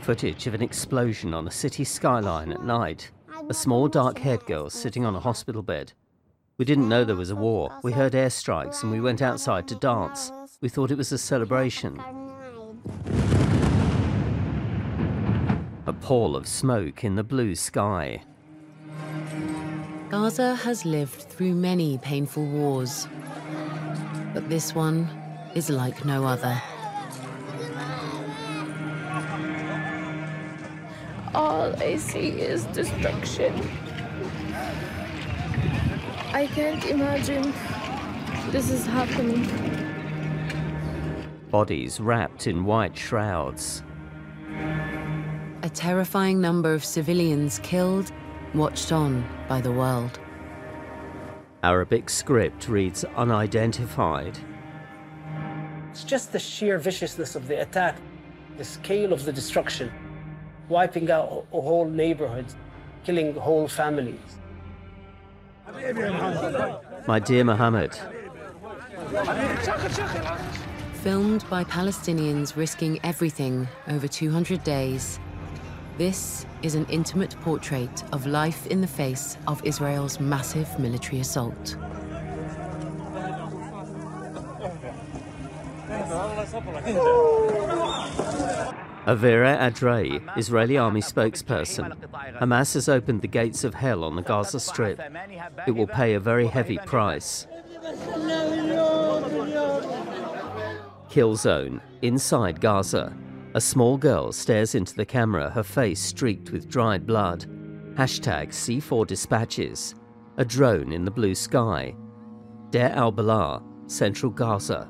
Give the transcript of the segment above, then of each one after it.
Footage of an explosion on a city skyline at night. A small dark-haired girl sitting on a hospital bed. We didn't know there was a war. We heard airstrikes and we went outside to dance. We thought it was a celebration. A pall of smoke in the blue sky. Gaza has lived through many painful wars, but this one is like no other. All I see is destruction. I can't imagine this is happening. Bodies wrapped in white shrouds. A terrifying number of civilians killed, watched on by the world. Arabic script reads unidentified. It's just the sheer viciousness of the attack, the scale of the destruction, wiping out whole neighborhoods, killing whole families. My dear Mohammed. Filmed by Palestinians risking everything over 200 days, this is an intimate portrait of life in the face of Israel's massive military assault. Avira Adrei, Israeli army spokesperson. Hamas has opened the gates of hell on the Gaza Strip. It will pay a very heavy price. Kill zone, inside Gaza. A small girl stares into the camera, her face streaked with dried blood. Hashtag C4 dispatches. A drone in the blue sky. Deir al-Balah, central Gaza.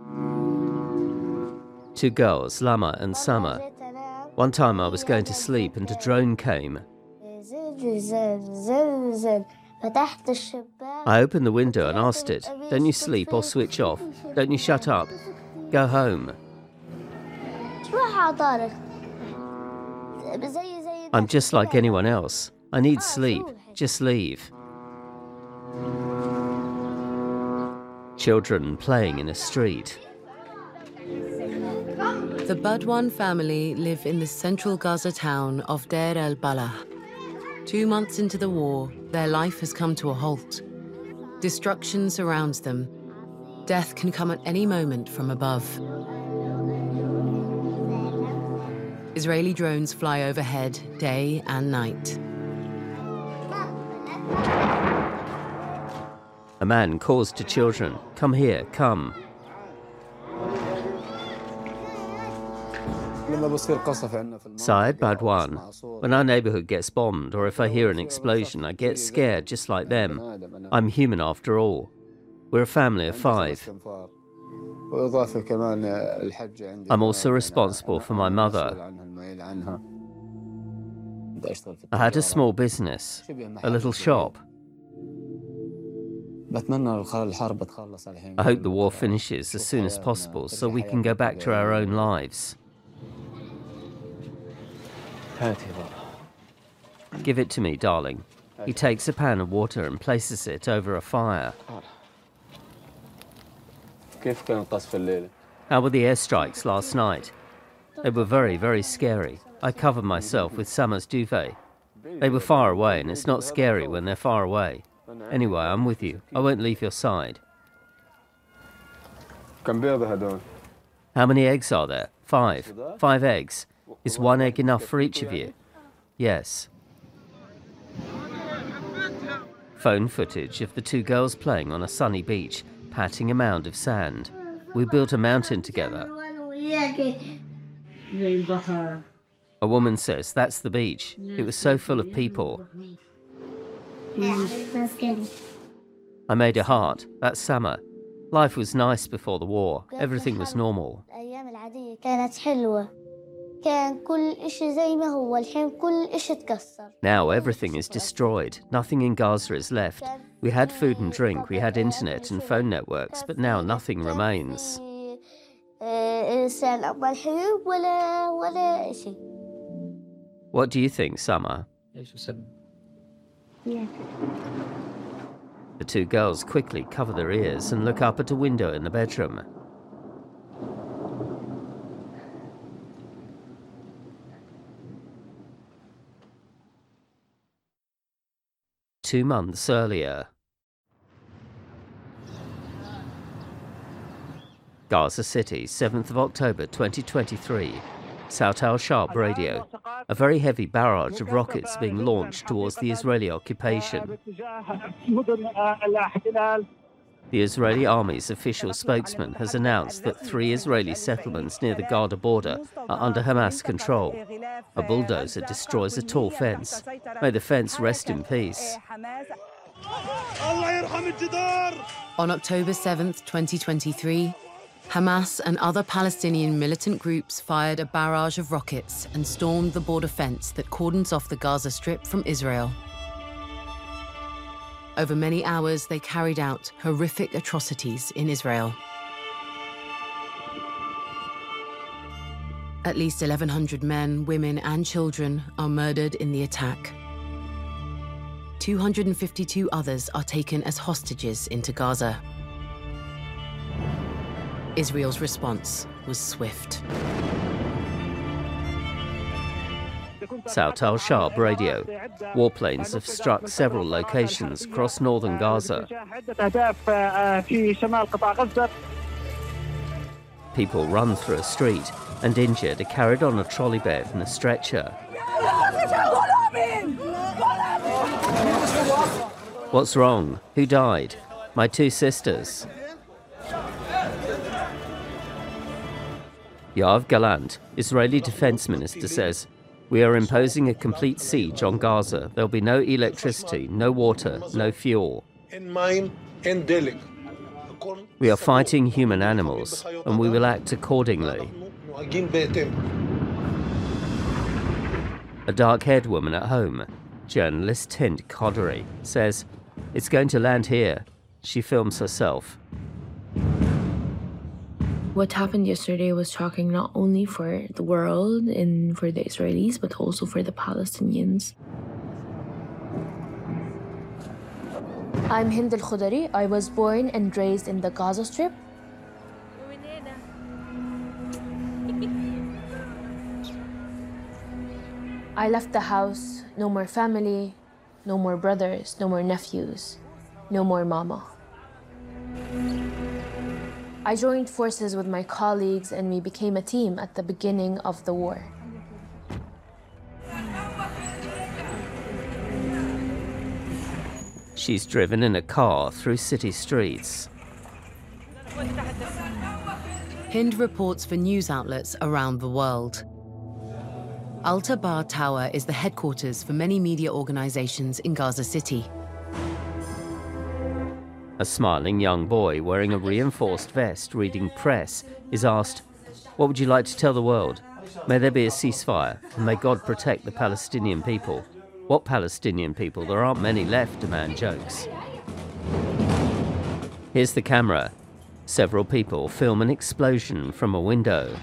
Two girls, Lama and Sama. One time I was going to sleep and a drone came. I opened the window and asked it, "Don't you sleep or switch off? Don't you shut up? Go home." I'm just like anyone else. I need sleep. Just leave. Children playing in a street. The Badwan family live in the central Gaza town of Deir al-Balah. 2 months into the war, their life has come to a halt. Destruction surrounds them. Death can come at any moment from above. Israeli drones fly overhead day and night. A man calls to children, "Come here, come." Saad Badwan. When our neighborhood gets bombed or if I hear an explosion, I get scared just like them. I'm human after all. We're a family of 5. I'm also responsible for my mother. I had a small business, a little shop. I hope the war finishes as soon as possible so we can go back to our own lives. Give it to me, darling. He takes a pan of water and places it over a fire. How were the airstrikes last night? They were very, very scary. I covered myself with Sama's duvet. They were far away, and it's not scary when they're far away. Anyway, I'm with you. I won't leave your side. How many eggs are there? 5. 5 eggs. Is 1 egg enough for each of you? Yes. Phone footage of the 2 girls playing on a sunny beach, patting a mound of sand. We built a mountain together. A woman says that's the beach. It was so full of people. I made a heart. That's Sama. Life was nice before the war. Everything was normal. Now everything is destroyed. Nothing in Gaza is left. We had food and drink, we had internet and phone networks, but now nothing remains. What do you think, Sama? The 2 girls quickly cover their ears and look up at a window in the bedroom. 2 months earlier. Gaza City, 7th of October 2023. Saut al-Sharb radio. A very heavy barrage of rockets being launched towards the Israeli occupation. The Israeli army's official spokesman has announced that 3 Israeli settlements near the Gaza border are under Hamas control. A bulldozer destroys a tall fence. May the fence rest in peace. On October 7th, 2023, Hamas and other Palestinian militant groups fired a barrage of rockets and stormed the border fence that cordons off the Gaza Strip from Israel. Over many hours, they carried out horrific atrocities in Israel. At least 1,100 men, women, and children are murdered in the attack. 252 others are taken as hostages into Gaza. Israel's response was swift. Saut al-Sharb radio. Warplanes have struck several locations across northern Gaza. People run through a street, and injured are carried on a trolley bed and a stretcher. What's wrong? Who died? My 2 sisters. Yoav Gallant, Israeli defense minister, says, "We are imposing a complete siege on Gaza. There'll be no electricity, no water, no fuel. We are fighting human animals, and we will act accordingly." A dark-haired woman at home, journalist Hind Qadri, says, "It's going to land here." She films herself. What happened yesterday was shocking not only for the world and for the Israelis, but also for the Palestinians. I'm Hind al-Qadri. I was born and raised in the Gaza Strip. I left the house, no more family, no more brothers, no more nephews, no more mama. I joined forces with my colleagues and we became a team at the beginning of the war. She's driven in a car through city streets. Hind reports for news outlets around the world. Al-Tabar Tower is the headquarters for many media organizations in Gaza City. A smiling young boy wearing a reinforced vest reading press is asked, "What would you like to tell the world? May there be a ceasefire, and may God protect the Palestinian people." "What Palestinian people? There aren't many left," a man jokes. Here's the camera. Several people film an explosion from a window.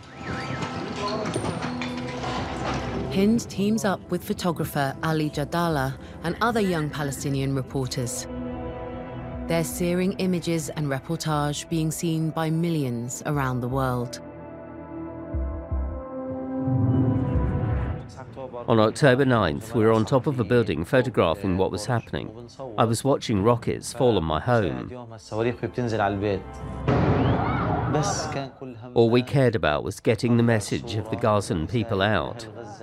Hind teams up with photographer Ali Jadala and other young Palestinian reporters. Their searing images and reportage being seen by millions around the world. On October 9th, we were on top of a building photographing what was happening. I was watching rockets fall on my home. All we cared about was getting the message of the Gazan people out.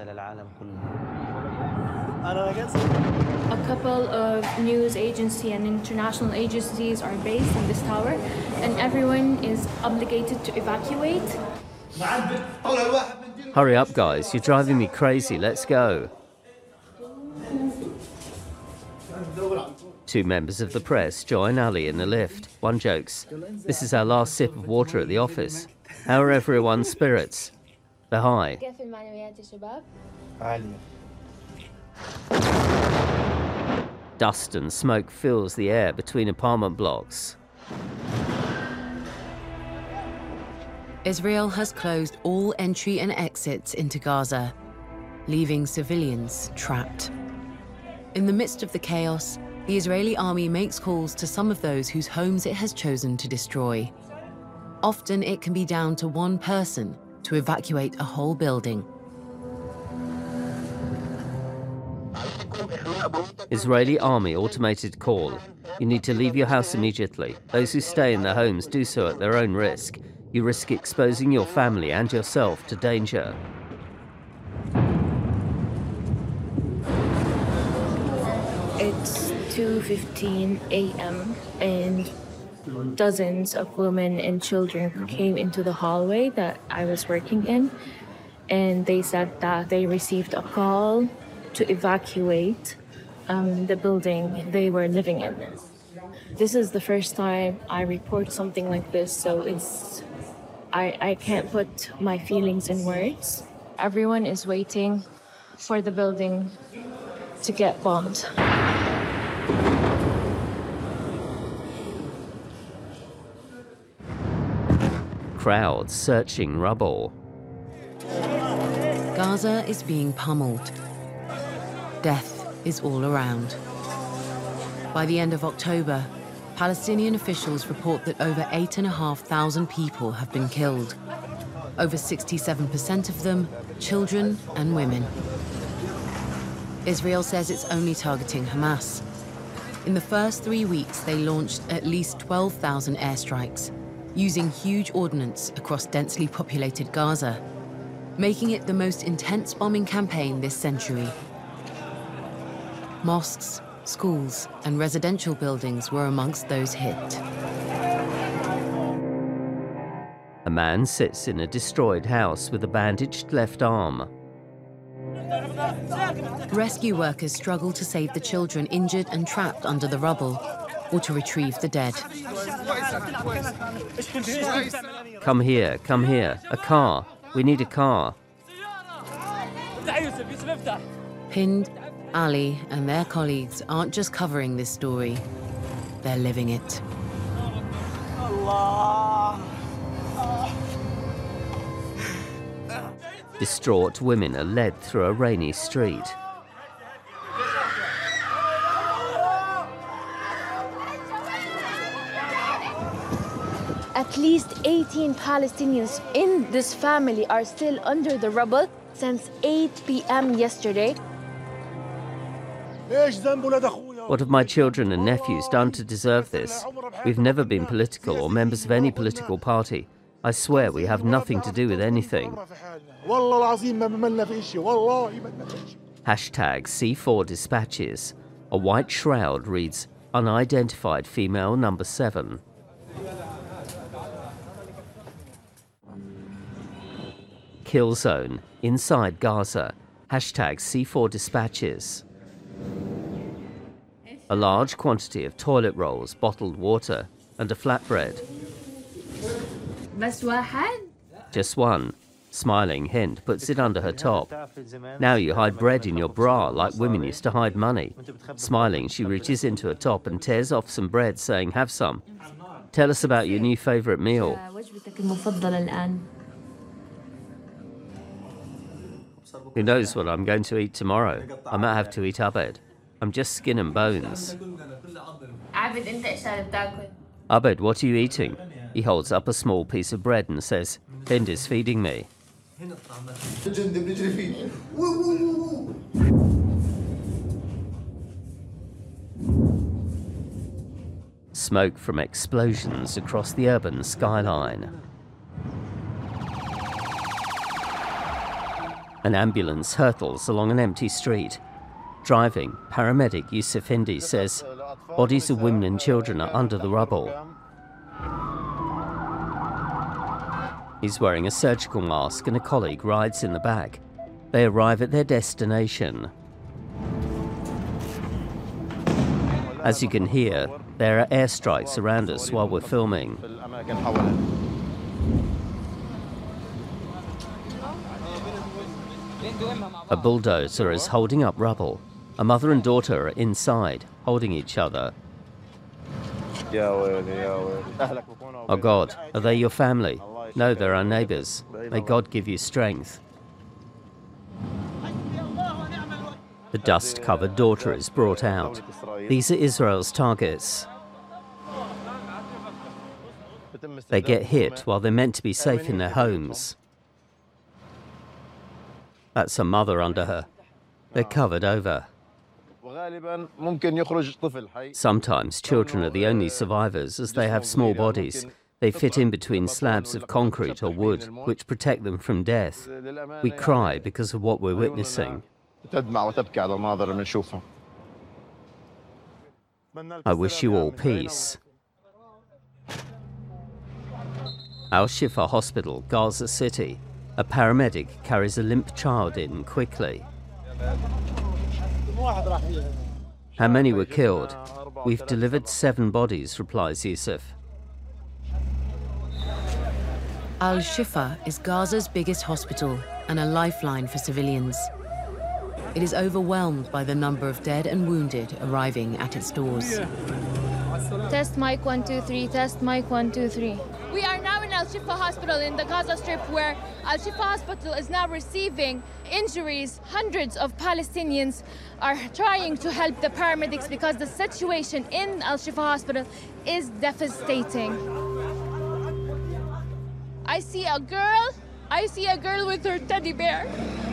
A couple of news agencies and international agencies are based in this tower, and everyone is obligated to evacuate. Hurry up, guys, you're driving me crazy, let's go. 2 members of the press join Ali in the lift. One jokes, "This is our last sip of water at the office. How are everyone's spirits?" They're high. Dust and smoke fills the air between apartment blocks. Israel has closed all entry and exits into Gaza, leaving civilians trapped. In the midst of the chaos, the Israeli army makes calls to some of those whose homes it has chosen to destroy. Often it can be down to one person to evacuate a whole building. Israeli army automated call. You need to leave your house immediately. Those who stay in their homes do so at their own risk. You risk exposing your family and yourself to danger. It's 2:15 a.m. and dozens of women and children came into the hallway that I was working in, and they said that they received a call to evacuate the building they were living in. This is the first time I report something like this, so I can't put my feelings in words. Everyone is waiting for the building to get bombed. Crowds searching rubble. Gaza is being pummeled. Death is all around. By the end of October, Palestinian officials report that over 8,500 people have been killed. Over 67% of them, children and women. Israel says it's only targeting Hamas. In the first 3 weeks, they launched at least 12,000 airstrikes, using huge ordnance across densely populated Gaza, making it the most intense bombing campaign this century. Mosques, schools, and residential buildings were amongst those hit. A man sits in a destroyed house with a bandaged left arm. Rescue workers struggle to save the children injured and trapped under the rubble, or to retrieve the dead. Come here, a car. We need a car. Hind, Ali, and their colleagues aren't just covering this story, they're living it. Distraught women are led through a rainy street. At least 18 Palestinians in this family are still under the rubble since 8 p.m. yesterday. What have my children and nephews done to deserve this? We've never been political or members of any political party. I swear we have nothing to do with anything. Hashtag C4 Dispatches. A white shroud reads, unidentified female number 7. Kill zone, inside Gaza. Hashtag C4 Dispatches. A large quantity of toilet rolls, bottled water, and a flatbread. Just one. Smiling, Hind puts it under her top. Now you hide bread in your bra like women used to hide money. Smiling, she reaches into her top and tears off some bread, saying, have some. Tell us about your new favorite meal. Who knows what I'm going to eat tomorrow? I might have to eat Abed. I'm just skin and bones. Abed, what are you eating? He holds up a small piece of bread and says, Hind is feeding me. Smoke from explosions across the urban skyline. An ambulance hurtles along an empty street. Driving, paramedic Yusuf Hindi says, bodies of women and children are under the rubble. He's wearing a surgical mask and a colleague rides in the back. They arrive at their destination. As you can hear, there are airstrikes around us while we're filming. A bulldozer is holding up rubble. A mother and daughter are inside, holding each other. Oh God, are they your family? No, they're our neighbors. May God give you strength. The dust-covered daughter is brought out. These are Israel's targets. They get hit while they're meant to be safe in their homes. That's a mother under her. They're covered over. Sometimes children are the only survivors as they have small bodies. They fit in between slabs of concrete or wood, which protect them from death. We cry because of what we're witnessing. I wish you all peace. Al-Shifa Hospital, Gaza City. A paramedic carries a limp child in quickly. How many were killed? We've delivered 7 bodies, replies Yusuf. Al-Shifa is Gaza's biggest hospital and a lifeline for civilians. It is overwhelmed by the number of dead and wounded arriving at its doors. Test mic 1 2 3, test mic 1 2 3. We are now in Al-Shifa Hospital in the Gaza Strip, where Al-Shifa Hospital is now receiving injuries. Hundreds of Palestinians are trying to help the paramedics because the situation in Al-Shifa Hospital is devastating. I see a girl with her teddy bear.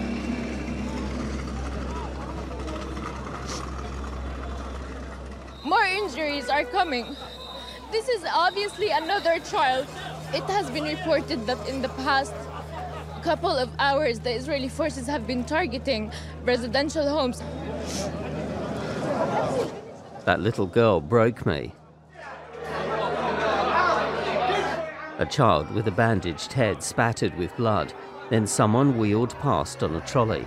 More injuries are coming. This is obviously another child. It has been reported that in the past couple of hours, the Israeli forces have been targeting residential homes. That little girl broke me. A child with a bandaged head spattered with blood. Then someone wheeled past on a trolley.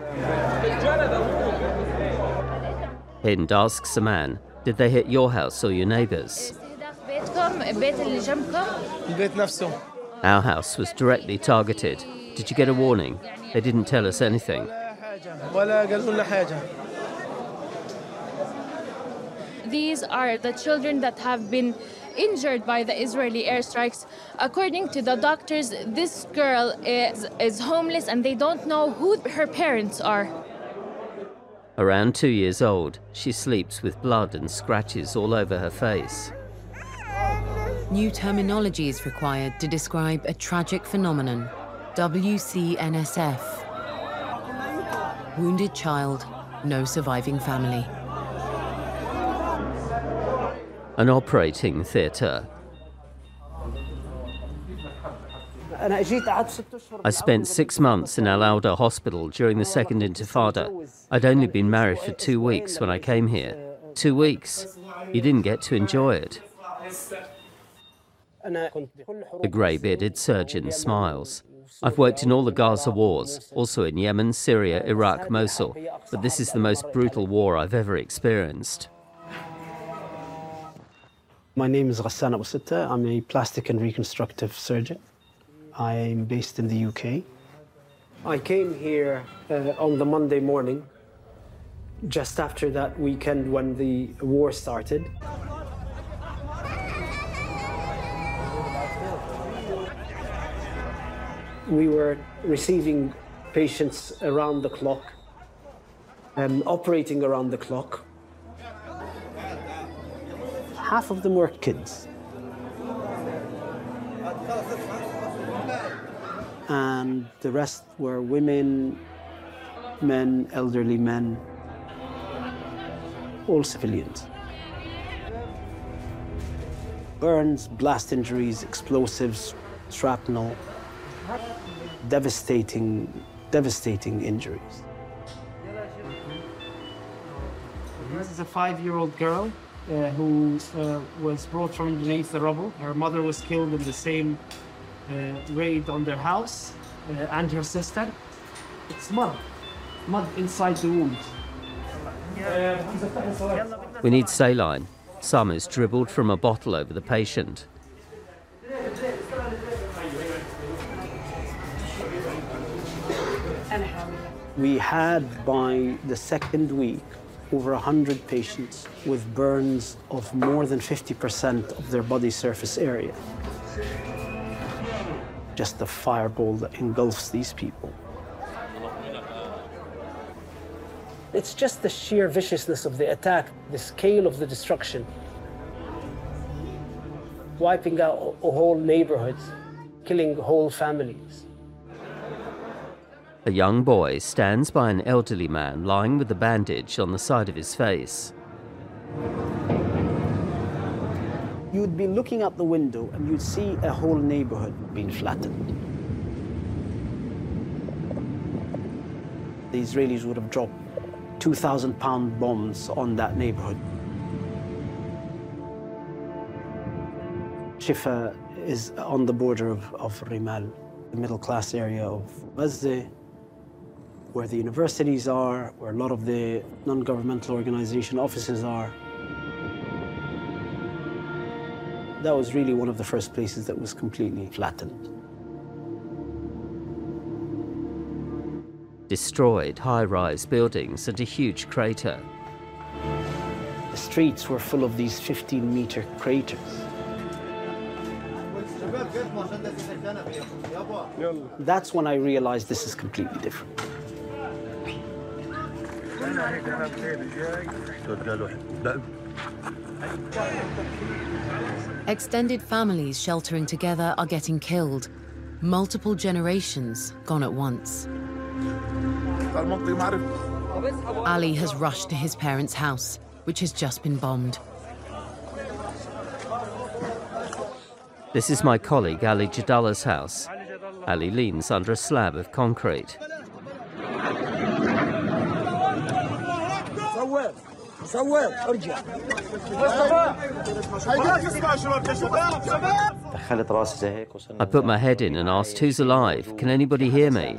Hind asks a man, did they hit your house or your neighbour's? Our house was directly targeted. Did you get a warning? They didn't tell us anything. These are the children that have been injured by the Israeli airstrikes. According to the doctors, this girl is homeless and they don't know who her parents are. Around 2 years old, she sleeps with blood and scratches all over her face. New terminology is required to describe a tragic phenomenon, WCNSF. Wounded child, no surviving family. An operating theatre. I spent 6 months in Al-Awda Hospital during the Second Intifada. I'd only been married for 2 weeks when I came here. 2 weeks. You didn't get to enjoy it. The grey-bearded surgeon smiles. I've worked in all the Gaza wars, also in Yemen, Syria, Iraq, Mosul, but this is the most brutal war I've ever experienced. My name is Ghassan Abu Sitta. I'm a plastic and reconstructive surgeon. I'm based in the UK. I came here on the Monday morning, just after that weekend when the war started. We were receiving patients around the clock and operating around the clock. Half of them were kids. And the rest were women, men, elderly men, all civilians. Burns, blast injuries, explosives, shrapnel, devastating injuries. This is a 5-year-old girl who was brought from underneath the rubble. Her mother was killed in the same raid on their house, and her sister. It's mud inside the wound. We need saline. Some is dribbled from a bottle over the patient. We had, by the second week, over 100 patients with burns of more than 50% of their body surface area. Just the fireball that engulfs these people. It's just the sheer viciousness of the attack, the scale of the destruction. Wiping out whole neighborhoods, killing whole families. A young boy stands by an elderly man lying with a bandage on the side of his face. You'd be looking out the window and you'd see a whole neighborhood being flattened. The Israelis would have dropped 2,000-pound bombs on that neighborhood. Shifa is on the border of Rimal, the middle-class area of Gaza, where the universities are, where a lot of the non-governmental organization offices are. That was really one of the first places that was completely flattened. Destroyed high-rise buildings and a huge crater. The streets were full of these 15-meter craters. That's when I realized this is completely different. Extended families sheltering together are getting killed. Multiple generations gone at once. Ali has rushed to his parents' house, which has just been bombed. This is my colleague Ali Jadallah's house. Ali leans under a slab of concrete. I put my head in and asked, "Who's alive? Can anybody hear me?"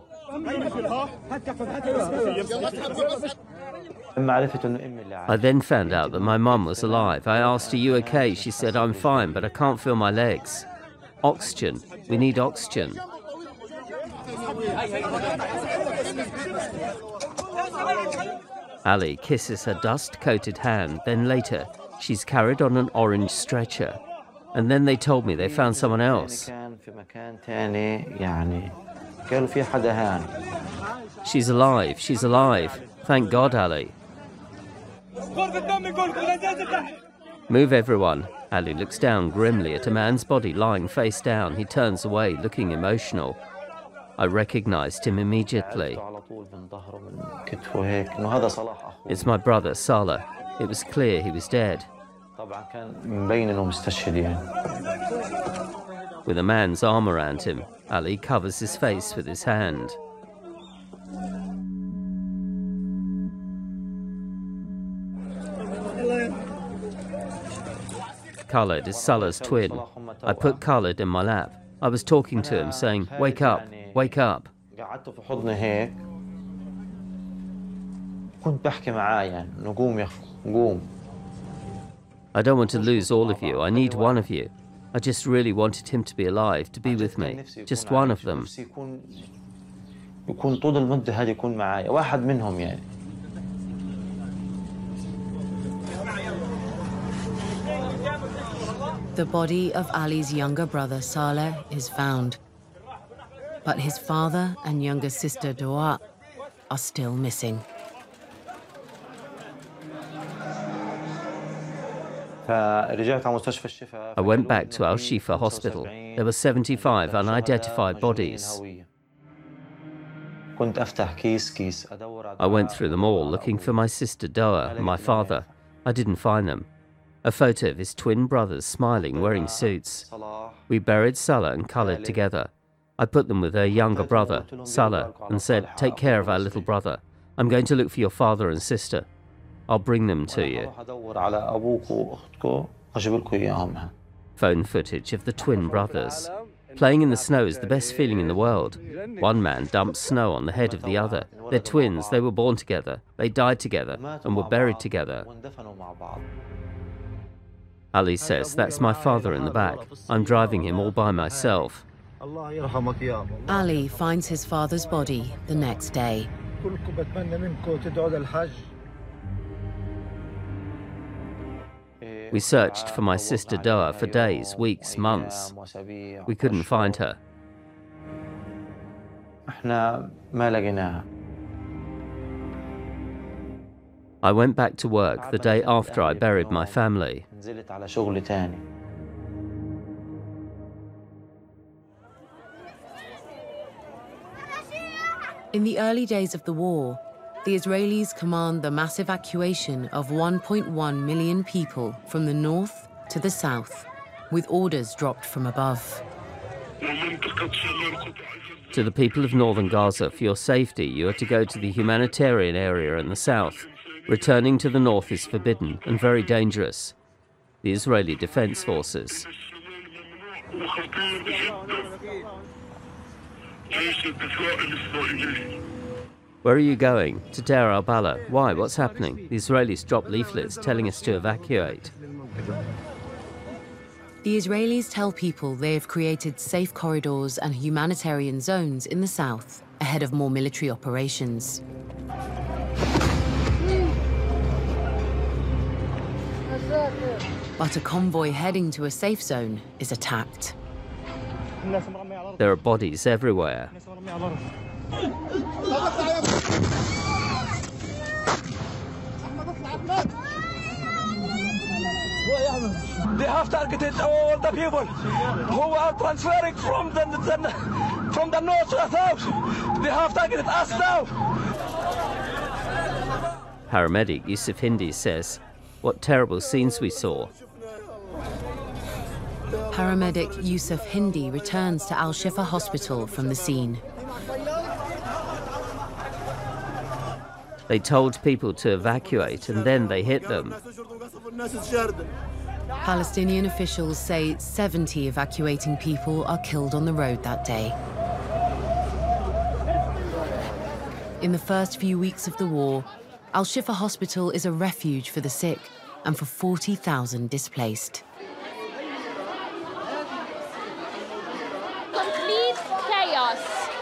I then found out that my mum was alive. I asked, "Are you okay?" She said, "I'm fine, but I can't feel my legs." Oxygen. We need oxygen. Ali kisses her dust-coated hand, then later she's carried on an orange stretcher. And then they told me they found someone else. She's alive, she's alive. Thank God, Ali. Move everyone. Ali looks down grimly at a man's body lying face down. He turns away, looking emotional. I recognized him immediately. It's my brother, Salah. It was clear he was dead. With a man's arm around him, Ali covers his face with his hand. Khaled is Salah's twin. I put Khaled in my lap. I was talking to him, saying, "Wake up, wake up." I don't want to lose all of you. I need one of you. I just really wanted him to be alive, to be with me. Just one of them. The body of Ali's younger brother, Saleh, is found. But his father and younger sister, Dua, are still missing. I went back to Al Shifa Hospital. There were 75 unidentified bodies. I went through them all looking for my sister Doa and my father. I didn't find them. A photo of his twin brothers smiling, wearing suits. We buried Salah and Khaled together. I put them with their younger brother, Salah, and said, "Take care of our little brother. I'm going to look for your father and sister. I'll bring them to you." Phone footage of the twin brothers. Playing in the snow is the best feeling in the world. One man dumped snow on the head of the other. They're twins, they were born together, they died together, and were buried together. Ali says, "That's my father in the back. I'm driving him all by myself." Ali finds his father's body the next day. We searched for my sister Doa for days, weeks, months. We couldn't find her. I went back to work the day after I buried my family. In the early days of the war, the Israelis command the mass evacuation of 1.1 million people from the north to the south, with orders dropped from above. To the people of northern Gaza, for your safety, you are to go to the humanitarian area in the south. Returning to the north is forbidden and very dangerous. The Israeli Defense Forces. Where are you going? To Deir al-Balah. Why? What's happening? The Israelis dropped leaflets telling us to evacuate. The Israelis tell people they have created safe corridors and humanitarian zones in the south ahead of more military operations. But a convoy heading to a safe zone is attacked. There are bodies everywhere. They have targeted all the people who are transferring from the north to the south. They have targeted us now. Paramedic Yusuf Hindi says, "What terrible scenes we saw." Paramedic Yusuf Hindi returns to Al-Shifa Hospital from the scene. They told people to evacuate and then they hit them. Palestinian officials say 70 evacuating people are killed on the road that day. In the first few weeks of the war, Al-Shifa Hospital is a refuge for the sick and for 40,000 displaced. Complete chaos.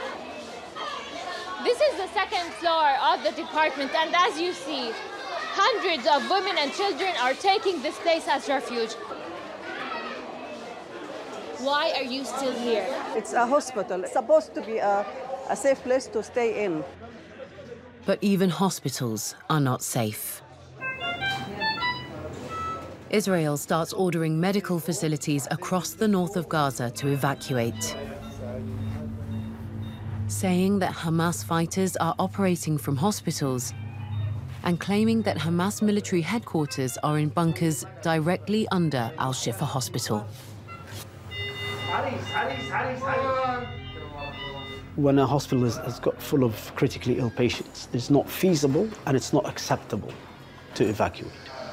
This is the second floor of the department, and as you see, hundreds of women and children are taking this place as refuge. Why are you still here? It's a hospital. It's supposed to be a safe place to stay in. But even hospitals are not safe. Israel starts ordering medical facilities across the north of Gaza to evacuate, saying that Hamas fighters are operating from hospitals and claiming that Hamas military headquarters are in bunkers directly under Al-Shifa Hospital. When a hospital has got full of critically ill patients, it's not feasible and it's not acceptable to evacuate.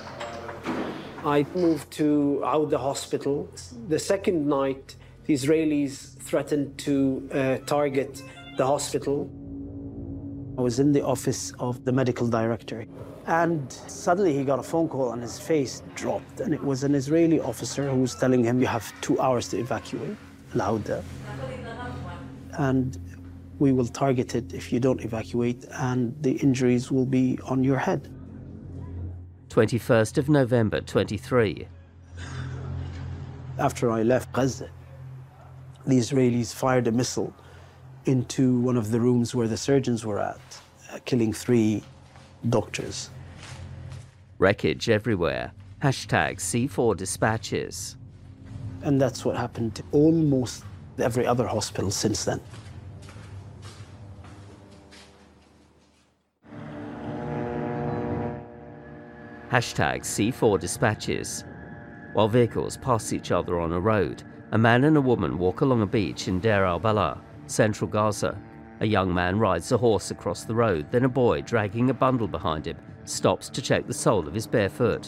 I moved to Auda Hospital. The second night, the Israelis threatened to target the hospital. I was in the office of the medical director, and suddenly he got a phone call and his face dropped, and it was an Israeli officer who was telling him, "You have 2 hours to evacuate Auda, and we will target it if you don't evacuate, and the injuries will be on your head." 21st of November 23. After I left Gaza, the Israelis fired a missile into one of the rooms where the surgeons were at, killing 3 doctors. Wreckage everywhere. Hashtag C4 dispatches. And that's what happened to almost every other hospital since then. Hashtag C4 dispatches. While vehicles pass each other on a road, a man and a woman walk along a beach in Deir al-Balah, central Gaza. A young man rides a horse across the road, then a boy, dragging a bundle behind him, stops to check the sole of his bare foot.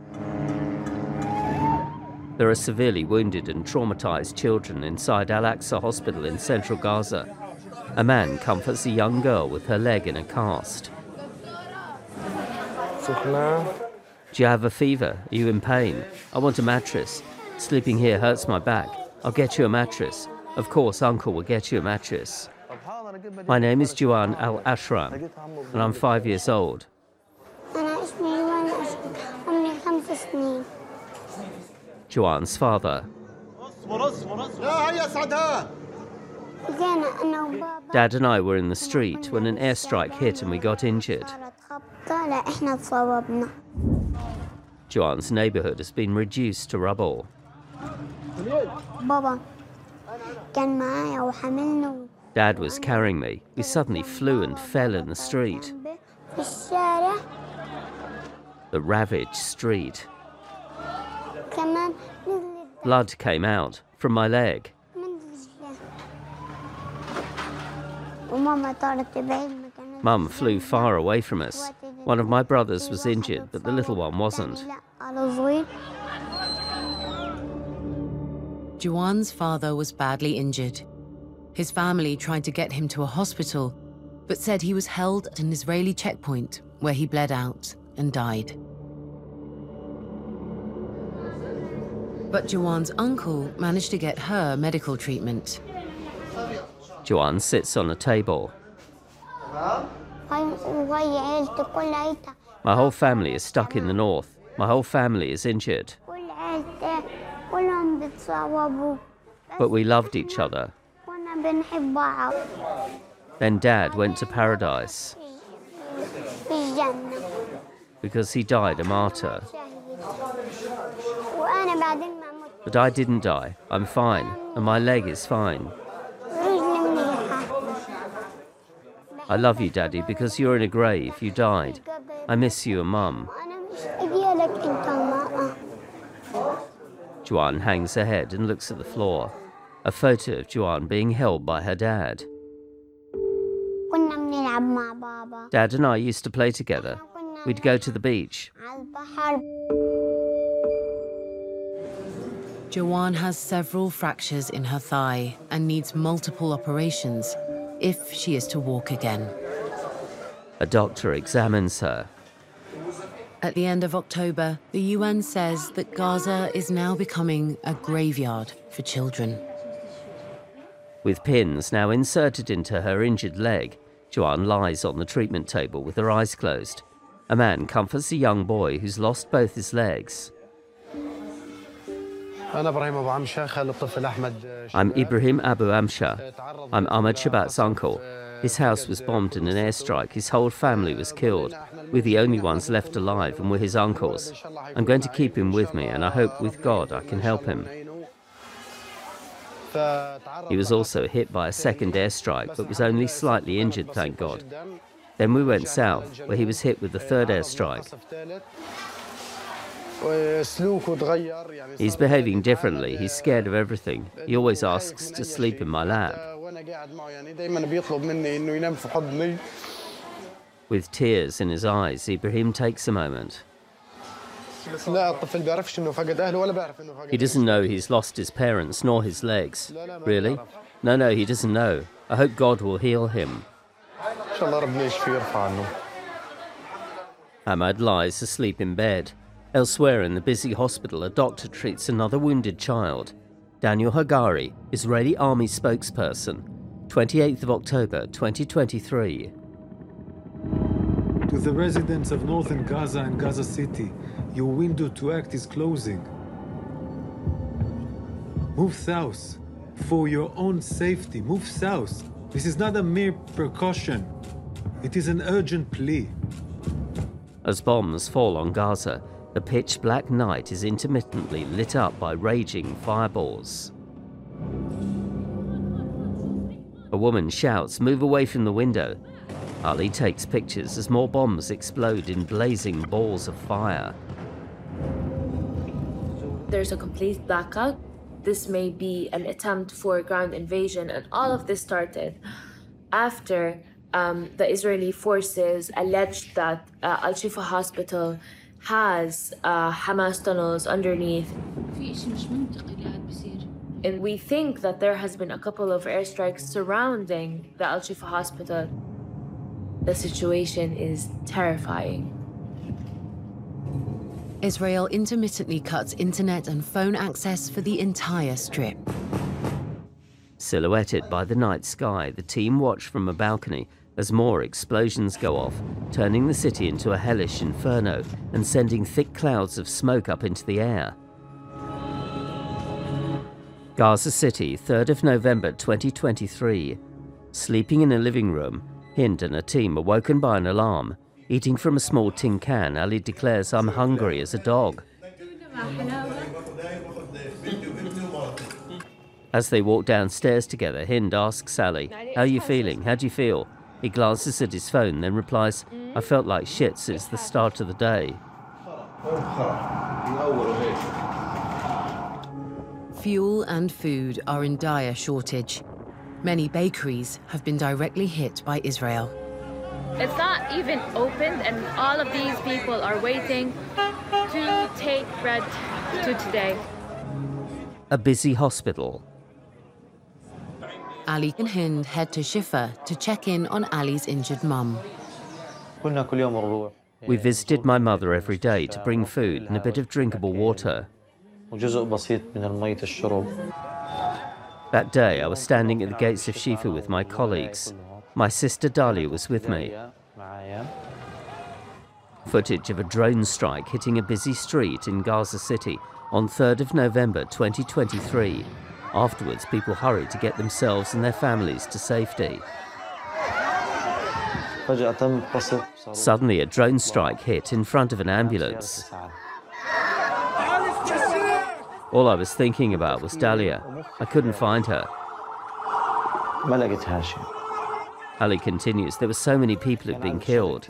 There are severely wounded and traumatized children inside Al-Aqsa Hospital in central Gaza. A man comforts a young girl with her leg in a cast. Do you have a fever? Are you in pain? I want a mattress. Sleeping here hurts my back. I'll get you a mattress. Of course, Uncle will get you a mattress. My name is Juan Al-Ashram, and I'm 5 years old. Juan's father. Dad and I were in the street when an airstrike hit and we got injured. Juan's neighborhood has been reduced to rubble. Dad was carrying me. We suddenly flew and fell in the street. The ravaged street. Blood came out from my leg. Mum flew far away from us. One of my brothers was injured, but the little one wasn't. Juwan's father was badly injured. His family tried to get him to a hospital, but said he was held at an Israeli checkpoint where he bled out and died. But Juwan's uncle managed to get her medical treatment. Juwan sits on a table. My whole family is stuck in the north. My whole family is injured. But we loved each other. Then Dad went to paradise because he died a martyr. But I didn't die. I'm fine, and my leg is fine. I love you, Daddy, because you're in a grave. You died. I miss you and Mum. Juwan hangs her head and looks at the floor. A photo of Juwan being held by her dad. Dad and I used to play together. We'd go to the beach. Juwan has several fractures in her thigh and needs multiple operations if she is to walk again. A doctor examines her. At the end of October, the UN says that Gaza is now becoming a graveyard for children. With pins now inserted into her injured leg, Juwan lies on the treatment table with her eyes closed. A man comforts a young boy who's lost both his legs. I'm Ibrahim Abu Amsha. I'm Ahmed Shabat's uncle. His house was bombed in an airstrike. His whole family was killed. We're the only ones left alive, and we're his uncles. I'm going to keep him with me, and I hope with God I can help him. He was also hit by a second airstrike, but was only slightly injured, thank God. Then we went south, where he was hit with the third airstrike. He's behaving differently. He's scared of everything. He always asks to sleep in my lap. With tears in his eyes, Ibrahim takes a moment. He doesn't know he's lost his parents nor his legs. Really? No, he doesn't know. I hope God will heal him. Ahmad lies asleep in bed. Elsewhere in the busy hospital, a doctor treats another wounded child. Daniel Hagari, Israeli army spokesperson. 28th of October, 2023. To the residents of northern Gaza and Gaza City, your window to act is closing. Move south. For your own safety, move south. This is not a mere precaution. It is an urgent plea. As bombs fall on Gaza, the pitch-black night is intermittently lit up by raging fireballs. A woman shouts, "Move away from the window." Ali takes pictures as more bombs explode in blazing balls of fire. There's a complete blackout. This may be an attempt for ground invasion, and all of this started after the Israeli forces alleged that Al-Shifa Hospital has Hamas tunnels underneath. And we think that there has been a couple of airstrikes surrounding the Al-Shifa Hospital. The situation is terrifying. Israel intermittently cuts internet and phone access for the entire strip. Silhouetted by the night sky, the team watch from a balcony as more explosions go off, turning the city into a hellish inferno and sending thick clouds of smoke up into the air. Gaza City, 3rd of November 2023. Sleeping in a living room, Hind and her team are woken by an alarm. Eating from a small tin can, Ali declares, "I'm hungry as a dog." As they walk downstairs together, Hind asks Ali, "How are you feeling? How do you feel?" He glances at his phone, then replies, "I felt like shit since the start of the day." Fuel and food are in dire shortage. Many bakeries have been directly hit by Israel. It's not even opened, and all of these people are waiting to take bread to today. A busy hospital. Ali and Hind head to Shifa to check in on Ali's injured mum. We visited my mother every day to bring food and a bit of drinkable water. That day, I was standing at the gates of Shifa with my colleagues. My sister Dalia was with me. Footage of a drone strike hitting a busy street in Gaza City on 3rd of November 2023. Afterwards, people hurried to get themselves and their families to safety. Suddenly, a drone strike hit in front of an ambulance. All I was thinking about was Dalia. I couldn't find her. Ali continues, there were so many people who'd been killed.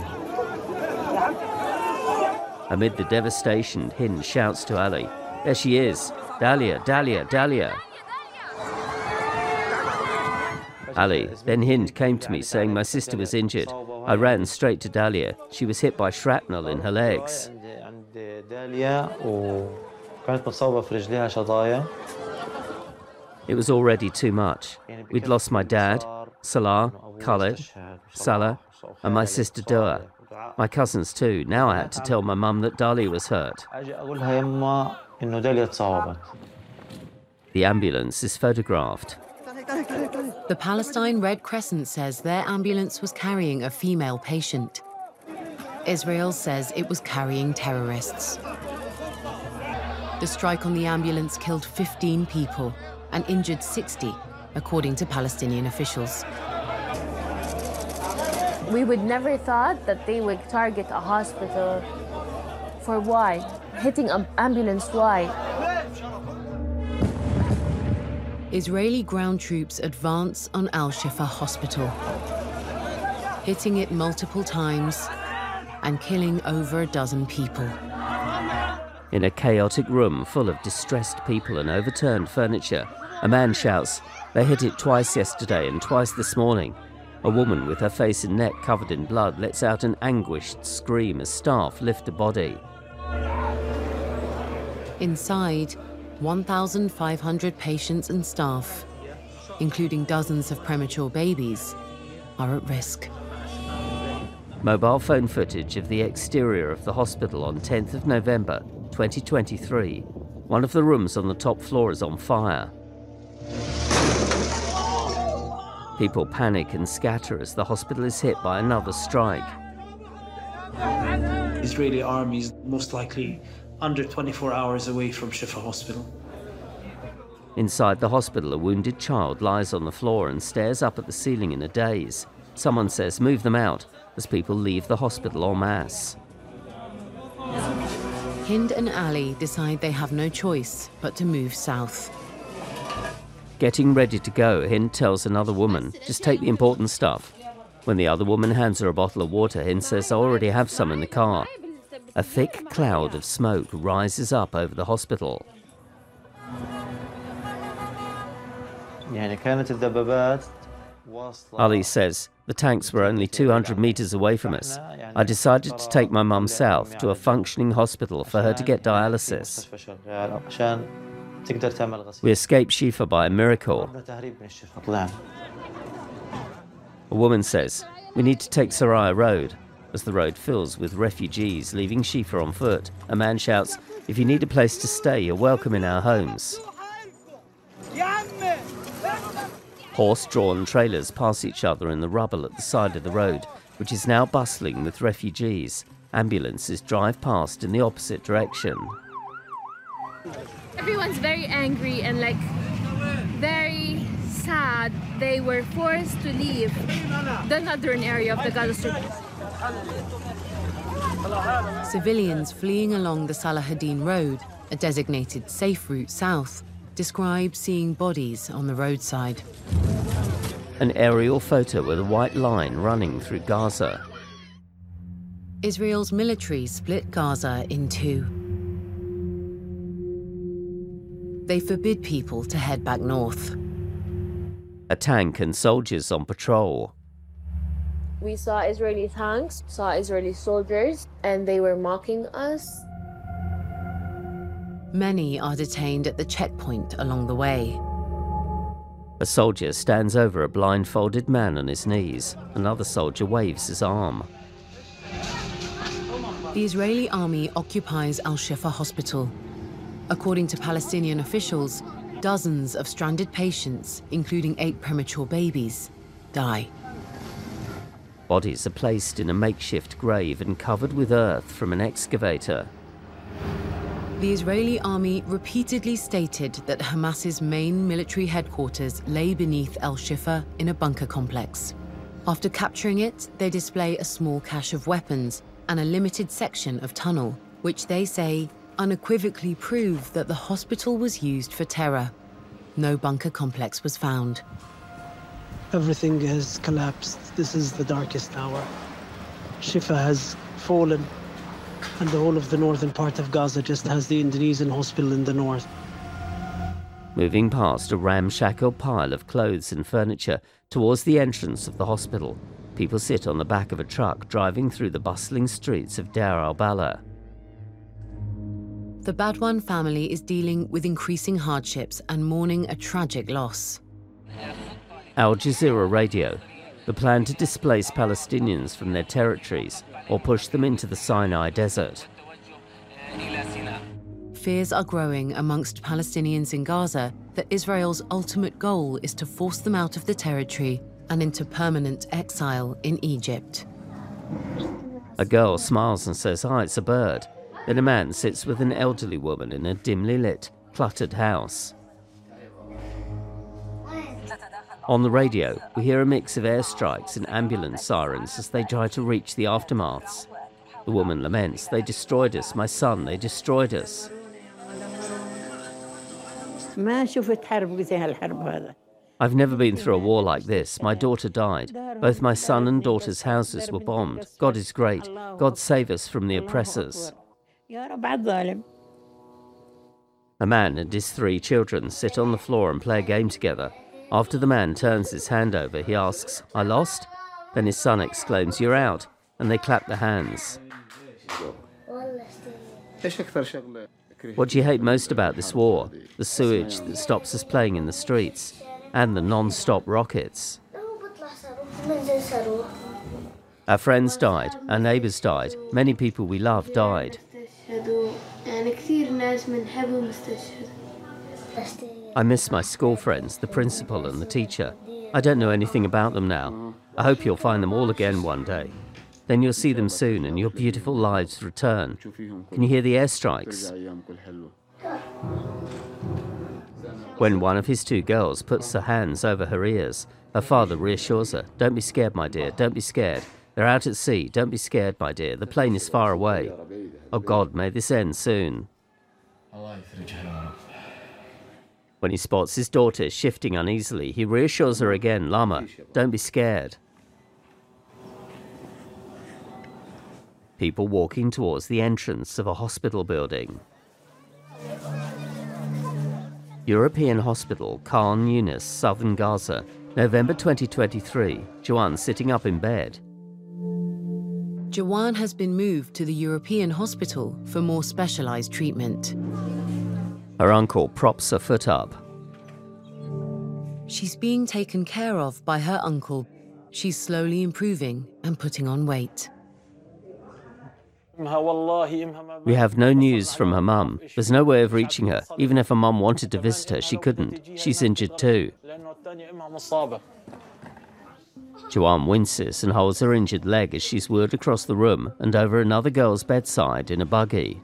Amid the devastation, Hind shouts to Ali, "There she is! Dalia, Dalia, Dalia!" Ali, then Hind came to me saying my sister was injured. I ran straight to Dalia. She was hit by shrapnel in her legs. It was already too much. We'd lost my dad, Salah, Khaled, Salah, and my sister Dua. My cousins too. Now I had to tell my mum that Dalia was hurt. The ambulance is photographed. The Palestine Red Crescent says their ambulance was carrying a female patient. Israel says it was carrying terrorists. The strike on the ambulance killed 15 people and injured 60, according to Palestinian officials. We would never thought that they would target a hospital. For why? Hitting an ambulance, why? Israeli ground troops advance on Al-Shifa hospital, hitting it multiple times and killing over a dozen people. In a chaotic room full of distressed people and overturned furniture, a man shouts, "They hit it twice yesterday and twice this morning." A woman with her face and neck covered in blood lets out an anguished scream as staff lift a body. Inside, 1,500 patients and staff, including dozens of premature babies, are at risk. Mobile phone footage of the exterior of the hospital on 10th of November 2023. One of the rooms on the top floor is on fire. People panic and scatter as the hospital is hit by another strike. Israeli army is most likely under 24 hours away from Shifa Hospital. Inside the hospital, a wounded child lies on the floor and stares up at the ceiling in a daze. Someone says, "Move them out," as people leave the hospital en masse. Hind and Ali decide they have no choice but to move south. Getting ready to go, Hind tells another woman, "Just take the important stuff." When the other woman hands her a bottle of water, Hind says, "I already have some in the car." A thick cloud of smoke rises up over the hospital. Ali says, "The tanks were only 200 meters away from us. I decided to take my mum south to a functioning hospital for her to get dialysis. We escaped Shifa by a miracle." A woman says, "We need to take Saraya Road." As the road fills with refugees leaving Shifa on foot, a man shouts, "If you need a place to stay, you're welcome in our homes." Horse-drawn trailers pass each other in the rubble at the side of the road, which is now bustling with refugees. Ambulances drive past in the opposite direction. Everyone's very angry and very sad. They were forced to leave the northern area of the Gaza Strip. Civilians fleeing along the Salahuddin Road, a designated safe route south, describe seeing bodies on the roadside. An aerial photo with a white line running through Gaza. Israel's military split Gaza in two. They forbid people to head back north. A tank and soldiers on patrol. We saw Israeli tanks, saw Israeli soldiers, and they were mocking us. Many are detained at the checkpoint along the way. A soldier stands over a blindfolded man on his knees. Another soldier waves his arm. The Israeli army occupies Al-Shifa hospital. According to Palestinian officials, dozens of stranded patients, including 8 premature babies, die. Bodies are placed in a makeshift grave and covered with earth from an excavator. The Israeli army repeatedly stated that Hamas's main military headquarters lay beneath Al-Shifa in a bunker complex. After capturing it, they display a small cache of weapons and a limited section of tunnel, which they say unequivocally prove that the hospital was used for terror. No bunker complex was found. Everything has collapsed. This is the darkest hour. Shifa has fallen, and the whole of the northern part of Gaza just has the Indonesian hospital in the north. Moving past a ramshackle pile of clothes and furniture towards the entrance of the hospital, people sit on the back of a truck driving through the bustling streets of Deir al-Balah. The Badwan family is dealing with increasing hardships and mourning a tragic loss. Al Jazeera Radio. The plan to displace Palestinians from their territories or push them into the Sinai desert. Fears are growing amongst Palestinians in Gaza that Israel's ultimate goal is to force them out of the territory and into permanent exile in Egypt. A girl smiles and says, "Hi, it's a bird." Then a man sits with an elderly woman in a dimly lit, cluttered house. On the radio, we hear a mix of airstrikes and ambulance sirens as they try to reach the aftermaths. The woman laments, "They destroyed us, my son, they destroyed us." I've never been through a war like this. My daughter died. Both my son and daughter's houses were bombed. God is great. God save us from the oppressors. A man and his 3 children sit on the floor and play a game together. After the man turns his hand over, he asks, "I lost?" Then his son exclaims, "You're out," and they clap their hands. What do you hate most about this war? The sewage that stops us playing in the streets, and the non-stop rockets. Our friends died, our neighbours died, many people we love died. I miss my school friends, the principal and the teacher. I don't know anything about them now. I hope you'll find them all again one day. Then you'll see them soon and your beautiful lives return. Can you hear the airstrikes? When one of his 2 girls puts her hands over her ears, her father reassures her, "Don't be scared, my dear, don't be scared. They're out at sea, don't be scared, my dear. The plane is far away. Oh God, may this end soon." When he spots his daughter shifting uneasily, he reassures her again, "Lama, don't be scared." People walking towards the entrance of a hospital building. European Hospital, Khan Yunis, southern Gaza, November 2023. Joanne sitting up in bed. Joanne has been moved to the European hospital for more specialized treatment. Her uncle props her foot up. She's being taken care of by her uncle. She's slowly improving and putting on weight. We have no news from her mum. There's no way of reaching her. Even if her mum wanted to visit her, she couldn't. She's injured too. Joanne winces and holds her injured leg as she's wheeled across the room and over another girl's bedside in a buggy.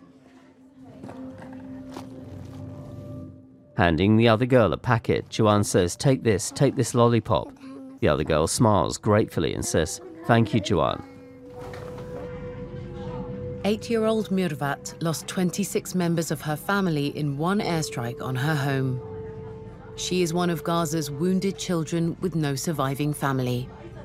Handing the other girl a packet, Joanne says, take this lollipop." The other girl smiles gratefully and says, "Thank you, Joanne." 8-year-old Mirvat lost 26 members of her family in one airstrike on her home. She is one of Gaza's wounded children with no surviving family.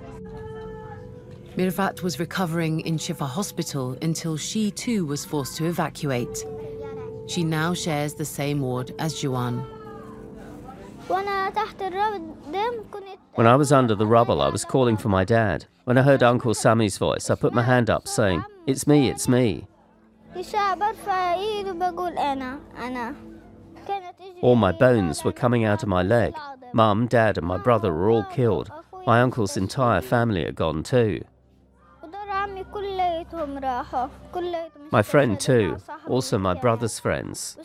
Mirfat was recovering in Shifa Hospital until she too was forced to evacuate. She now shares the same ward as Juan. When I was under the rubble, I was calling for my dad. When I heard Uncle Sami's voice, I put my hand up saying, "It's me, it's me." All my bones were coming out of my leg. Mum, Dad and my brother were all killed. My uncle's entire family are gone too. My friend too, also my brother's friends.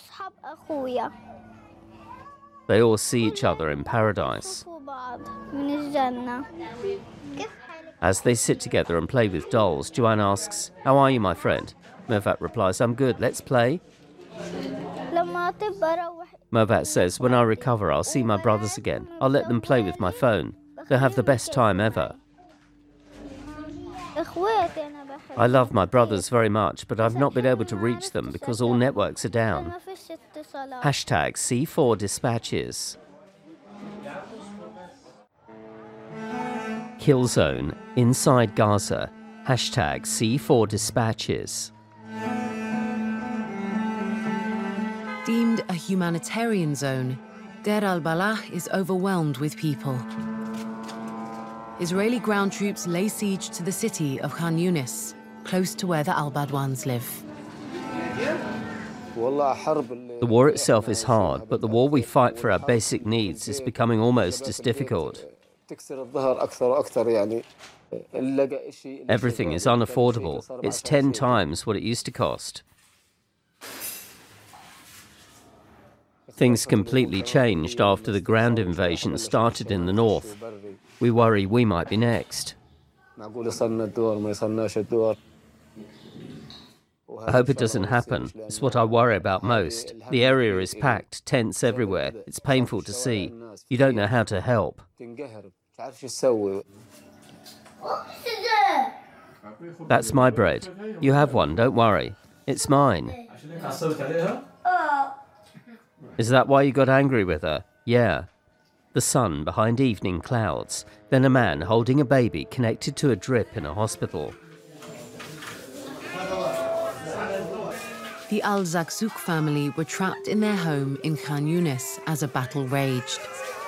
They all see each other in paradise. As they sit together and play with dolls, Juan asks, "How are you, my friend?" Mirfat replies, "I'm good, let's play." Mirfat says, "When I recover, I'll see my brothers again. I'll let them play with my phone. They'll have the best time ever." I love my brothers very much, but I've not been able to reach them because all networks are down. Hashtag C4 Dispatches. Kill Zone inside Gaza. Hashtag C4 Dispatches. Deemed a humanitarian zone, Deir al-Balah is overwhelmed with people. Israeli ground troops lay siege to the city of Khan Yunis, close to where the al-Badwans live. The war itself is hard, but the war we fight for our basic needs is becoming almost as difficult. Everything is unaffordable. It's 10 times what it used to cost. Things completely changed after the ground invasion started in the north. We worry we might be next. I hope it doesn't happen. It's what I worry about most. The area is packed, tents everywhere. It's painful to see. You don't know how to help. That's my bread. You have one, don't worry. It's mine. Is that why you got angry with her? Yeah. The sun behind evening clouds, then a man holding a baby connected to a drip in a hospital. The Al-Zakzouk family were trapped in their home in Khan Yunis as a battle raged.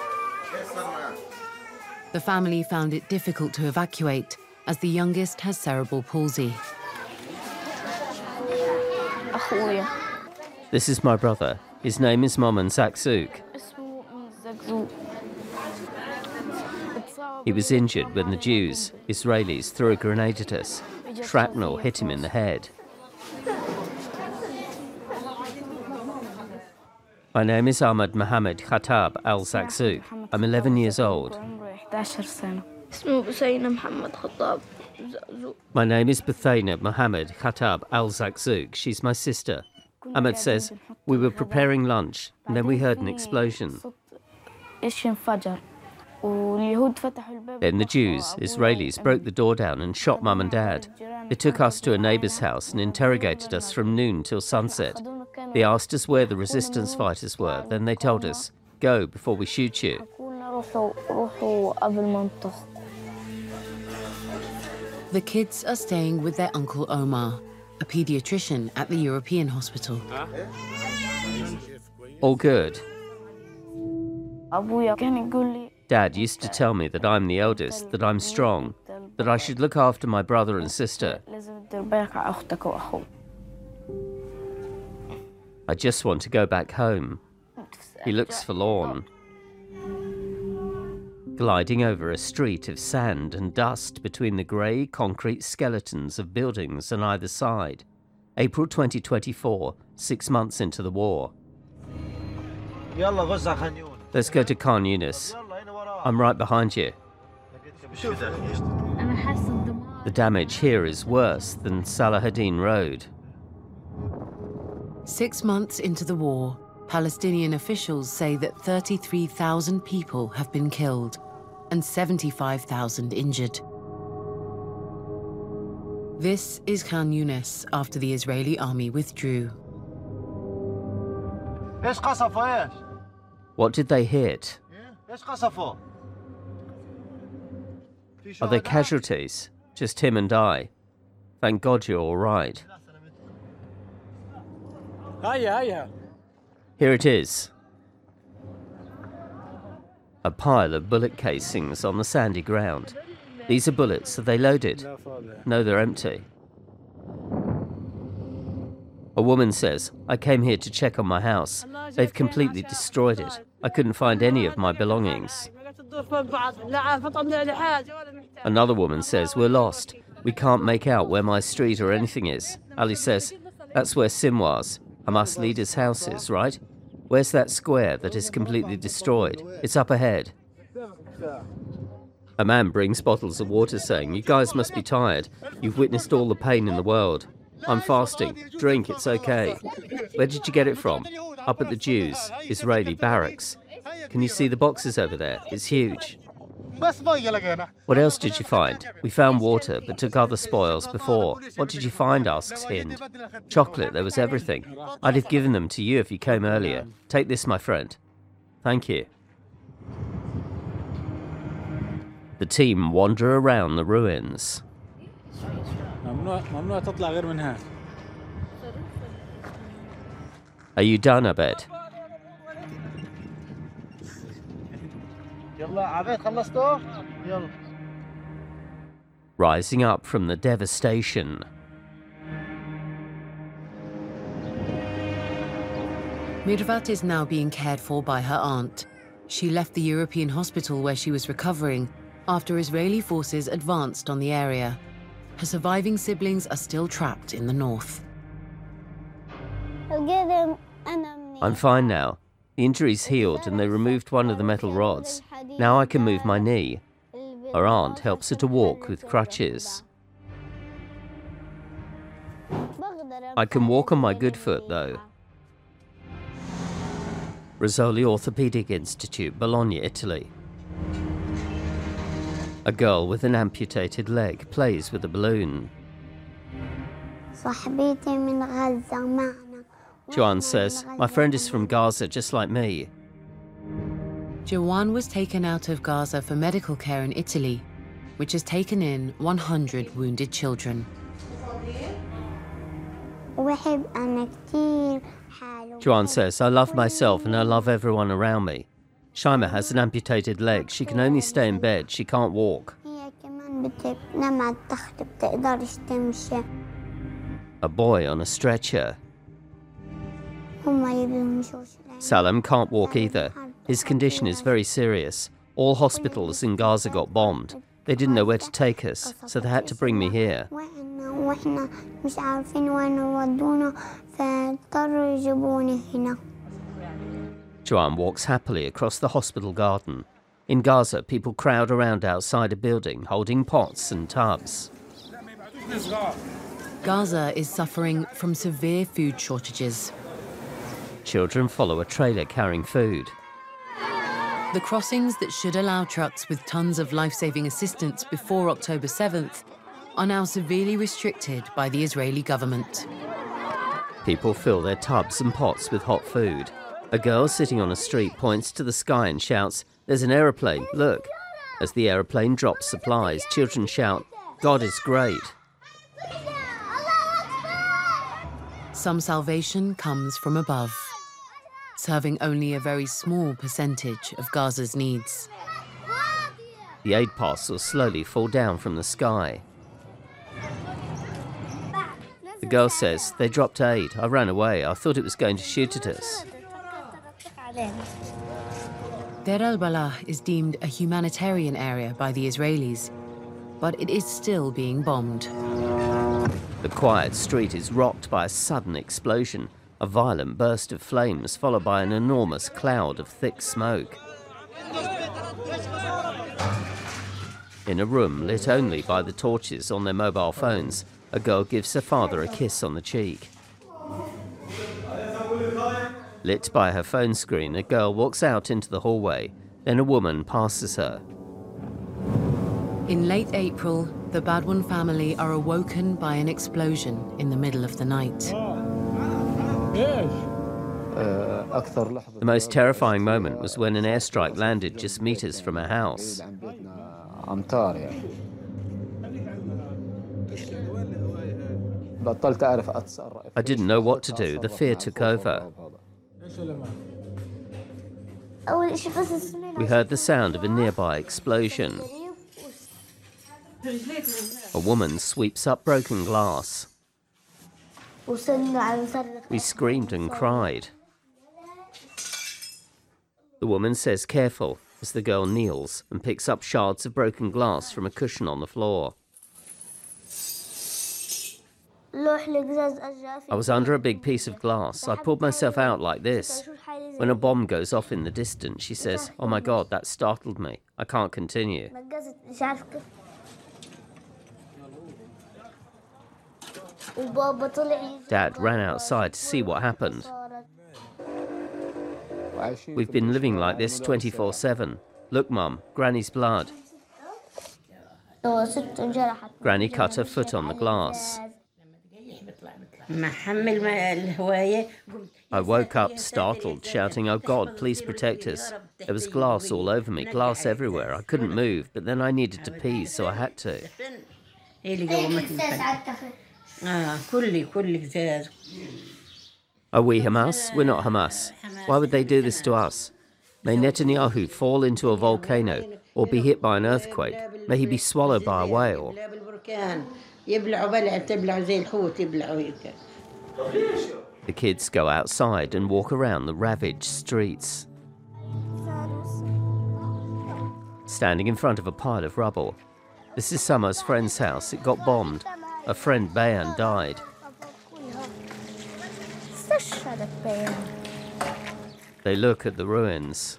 The family found it difficult to evacuate as the youngest has cerebral palsy. This is my brother. His name is Momen Zakzouk. He was injured when the Jews, Israelis, threw a grenade at us. Shrapnel hit him in the head. My name is Ahmed Mohammed Khatab Al-Zakzouk. I'm 11 years old. My name is Buthaina Mohammed Khatab Al-Zakzouk. She's my sister. Ahmed says, "We were preparing lunch, and then we heard an explosion." Then the Jews, Israelis, broke the door down and shot Mum and Dad. They took us to a neighbour's house and interrogated us from noon till sunset. They asked us where the resistance fighters were. Then they told us, "Go before we shoot you." The kids are staying with their Uncle Omar, a paediatrician at the European hospital. All good. Dad used to tell me that I'm the eldest, that I'm strong, that I should look after my brother and sister. I just want to go back home. He looks forlorn. Gliding over a street of sand and dust between the grey concrete skeletons of buildings on either side. April 2024, 6 months into the war. Let's go to Khan Yunis. I'm right behind you. The damage here is worse than Salahuddin Road. 6 months into the war, Palestinian officials say that 33,000 people have been killed and 75,000 injured. This is Khan Yunis after the Israeli army withdrew. What did they hit? Are there casualties? Just him and I. Thank God you're all right. Here it is. A pile of bullet casings on the sandy ground. These are bullets. Are they loaded? No, they're empty. A woman says, I came here to check on my house. They've completely destroyed it. I couldn't find any of my belongings. Another woman says, we're lost. We can't make out where my street or anything is. Ali says, that's where Sinwar's, Hamas leader's house is, right? Where's that square that is completely destroyed? It's up ahead. A man brings bottles of water saying, you guys must be tired. You've witnessed all the pain in the world. I'm fasting. Drink, it's okay. Where did you get it from? Up at the Jews' Israeli barracks. Can you see the boxes over there? It's huge. What else did you find? We found water, but took other spoils before. What did you find? Asks Hind. Chocolate, there was everything. I'd have given them to you if you came earlier. Take this, my friend. Thank you. The team wander around the ruins. Are you done, Abed? Rising up from the devastation. Mirvat is now being cared for by her aunt. She left the European hospital where she was recovering after Israeli forces advanced on the area. Her surviving siblings are still trapped in the north. I'm fine now. The injury's healed and they removed one of the metal rods. Now I can move my knee. Her aunt helps her to walk with crutches. I can walk on my good foot, though. Rizzoli Orthopedic Institute, Bologna, Italy. A girl with an amputated leg plays with a balloon. Joanne says, my friend is from Gaza, just like me. Joanne was taken out of Gaza for medical care in Italy, which has taken in 100 wounded children. Joanne says, I love myself and I love everyone around me. Shaima has an amputated leg. She can only stay in bed. She can't walk. A boy on a stretcher. Salam can't walk either. His condition is very serious. All hospitals in Gaza got bombed. They didn't know where to take us, so they had to bring me here. Joanne walks happily across the hospital garden. In Gaza, people crowd around outside a building, holding pots and tubs. Gaza is suffering from severe food shortages. Children follow a trailer carrying food. The crossings that should allow trucks with tons of life-saving assistance before October 7th are now severely restricted by the Israeli government. People fill their tubs and pots with hot food. A girl sitting on a street points to the sky and shouts, "There's an aeroplane, look." As the aeroplane drops supplies, children shout, "God is great." Some salvation comes from above, serving only a very small percentage of Gaza's needs. The aid parcels slowly fall down from the sky. The girl says, "They dropped aid. I ran away. I thought it was going to shoot at us." Deir al-Balah is deemed a humanitarian area by the Israelis, but it is still being bombed. The quiet street is rocked by a sudden explosion, a violent burst of flames followed by an enormous cloud of thick smoke. In a room lit only by the torches on their mobile phones, a girl gives her father a kiss on the cheek. Lit by her phone screen, a girl walks out into the hallway. Then a woman passes her. In late April, the Badwan family are awoken by an explosion in the middle of the night. The most terrifying moment was when an airstrike landed just meters from a house. I didn't know what to do. The fear took over. We heard the sound of a nearby explosion. A woman sweeps up broken glass. We screamed and cried. The woman says careful as the girl kneels and picks up shards of broken glass from a cushion on the floor. I was under a big piece of glass. I pulled myself out like this. When a bomb goes off in the distance, she says, "Oh my God, that startled me. I can't continue." Dad ran outside to see what happened. We've been living like this 24/7. Look, Mum, Granny's blood. Granny cut her foot on the glass. I woke up startled, shouting, "Oh God, please protect us." There was glass all over me, glass everywhere. I couldn't move, but then I needed to pee, so I had to. Are we Hamas? We're not Hamas. Why would they do this to us? May Netanyahu fall into a volcano or be hit by an earthquake. May he be swallowed by a whale. The kids go outside and walk around the ravaged streets. Standing in front of a pile of rubble. This is Summer's friend's house. It got bombed. A friend, Bayan, died. They look at the ruins.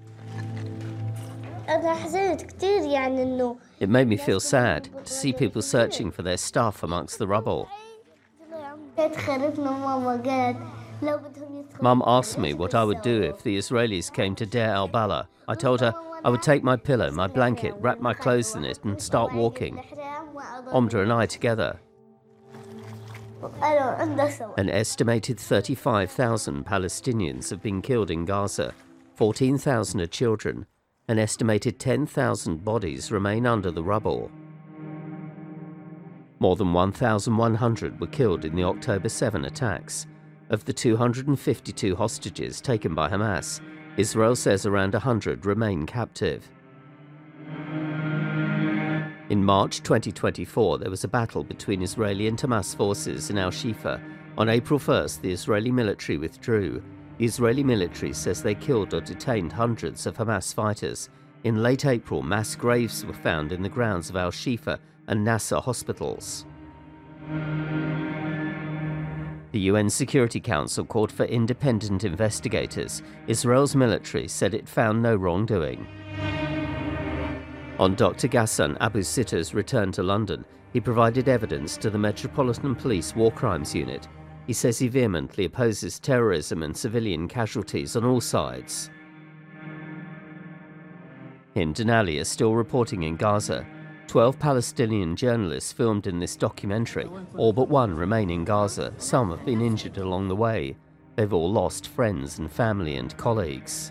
It made me feel sad to see people searching for their stuff amongst the rubble. Mum asked me what I would do if the Israelis came to Deir al-Balah. I told her I would take my pillow, my blanket, wrap my clothes in it and start walking. Omdra and I together. An estimated 35,000 Palestinians have been killed in Gaza. 14,000 are children. An estimated 10,000 bodies remain under the rubble. More than 1,100 were killed in the October 7 attacks. Of the 252 hostages taken by Hamas, Israel says around 100 remain captive. In March 2024, there was a battle between Israeli and Hamas forces in Al-Shifa. On April 1st, the Israeli military withdrew. The Israeli military says they killed or detained hundreds of Hamas fighters. In late April, mass graves were found in the grounds of Al-Shifa and Nasser hospitals. The UN Security Council called for independent investigators. Israel's military said it found no wrongdoing. On Dr. Ghassan Abu Sitta's return to London, he provided evidence to the Metropolitan Police War Crimes Unit. He says he vehemently opposes terrorism and civilian casualties on all sides. Hind and Ali are still reporting in Gaza. 12 Palestinian journalists filmed in this documentary. All but one remain in Gaza. Some have been injured along the way. They've all lost friends and family and colleagues.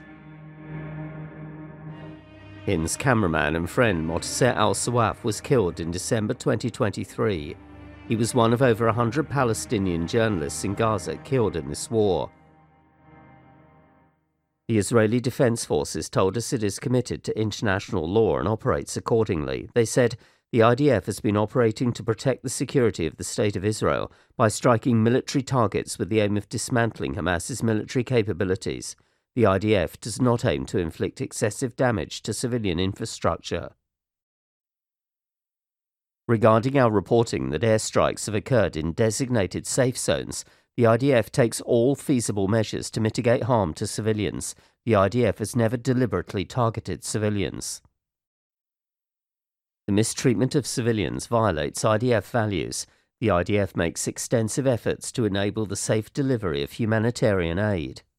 Hind's cameraman and friend Motasser al-Sawaf was killed in December 2023. He was one of over 100 Palestinian journalists in Gaza killed in this war. The Israeli Defense Forces told us it is committed to international law and operates accordingly. They said the IDF has been operating to protect the security of the State of Israel by striking military targets with the aim of dismantling Hamas's military capabilities. The IDF does not aim to inflict excessive damage to civilian infrastructure. Regarding our reporting that airstrikes have occurred in designated safe zones, the IDF takes all feasible measures to mitigate harm to civilians. The IDF has never deliberately targeted civilians. The mistreatment of civilians violates IDF values. The IDF makes extensive efforts to enable the safe delivery of humanitarian aid.